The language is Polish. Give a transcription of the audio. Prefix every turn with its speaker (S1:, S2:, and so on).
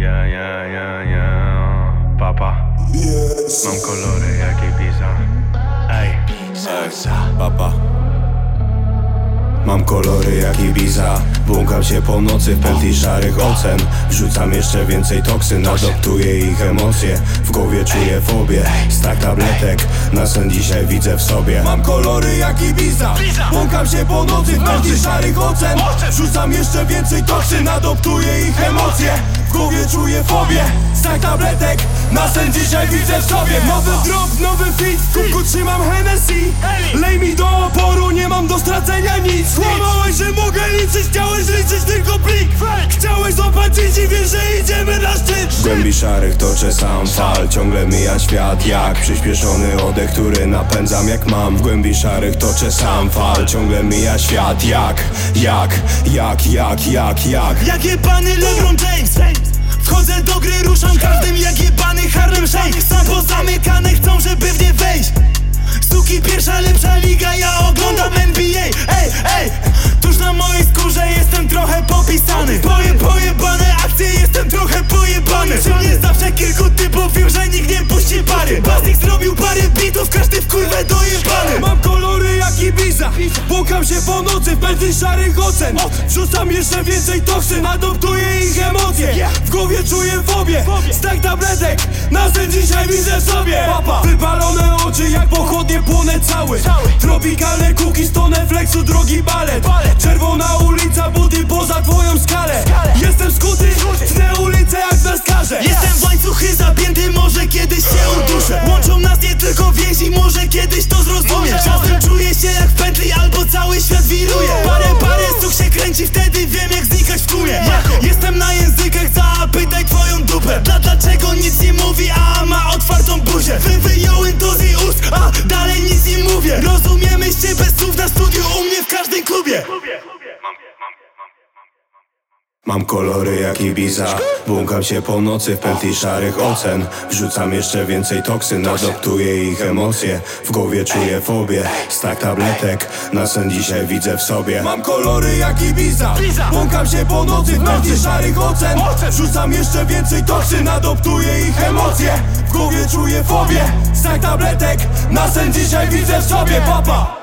S1: Papa, mam kolory jak Ibiza. Ej,
S2: papa. Mam kolory jak Ibiza. Błąkam się po nocy w pętli szarych ocen. Wrzucam jeszcze więcej toksyn, adoptuję ich emocje. W głowie czuję fobię, stak tabletek. Na sen dzisiaj widzę w sobie. Mam kolory jak Ibiza. Błąkam się po nocy w pętli szarych ocen. Wrzucam jeszcze więcej toksyn, adoptuję ich emocje. W głowie czuję fobię, stak tabletek. Na sen dzisiaj widzę w sobie. Nowy drop, nowy fit, w kubku trzymam Hennessy. Lej mi do oporu, nie mam do stracenia nic. Kłamałeś, że mogę liczyć, chciałeś liczyć tylko plik. Chciałeś zobaczyć i wiesz, że idziemy na szczyt. W głębi szarych toczę sam fal, ciągle mija świat jak przyspieszony oddech, który napędzam jak mam. W głębi szarych toczę sam fal, ciągle mija świat jak
S3: Jak jebany LeBron James. Wchodzę do gry, ruszam każdym jak jebany Harlem Shake. Sam pozamykane chcą, żeby w nie wejść. Suki, pierwsza lepsza liga, ja oglądam NBA. Ej, tuż na mojej skórze jestem trochę popisany. Pojebane akcje, jestem trochę pojebany. Przy mnie zawsze kilku typów, wiem, że nikt nie puści pary. Bastik zrobił parę bitów, każdy w kurwę dojebany.
S2: Mam kolory jak Ibiza. Błąkam się po nocy w pętli szarych ocen. Wrzucam jeszcze więcej toksyn, adoptuję ich emocje. W głowie czuję fobię, stak tabletek. Na sen dzisiaj widzę w sobie. Wypalone oczy jak pochodnie, płonę cały. Tropikalne kuki, stonę flexu, drogi balet. Czerwona ulica, buty poza twoją skalę. Jestem skuty, tnę ulicę jak na skarze.
S3: Jestem w łańcuchy zapięty, może kiedyś się uduszę. Łączą nas nie tylko więzi, może kiedyś to zrozumiesz. Czasem czuję się jak w pętli, albo cały świat wiruje. Parę stóp się kręci, wtedy wiem jak znikać w tłumie. Jestem na językach, zapytaj twoją dupę. Dlaczego nic nie mówi, a ma otwartą buzię. Wyjąłem to z jej ust, a dalej nic nie mówię. Rozumiemy się bez słów na studiu, u mnie w każdym klubie.
S2: Mam kolory jak Ibiza. Błąkam się po nocy w pętli szarych ocen. Wrzucam jeszcze więcej toksyn, adoptuję ich emocje. W głowie czuję fobię, stak tabletek. Na sen dzisiaj widzę w sobie. Mam kolory jak Ibiza. Błąkam się po nocy w pętli szarych ocen. Wrzucam jeszcze więcej toksyn, adoptuję ich emocje. W głowie czuję fobię, stak tabletek. Na sen dzisiaj widzę w sobie, papa.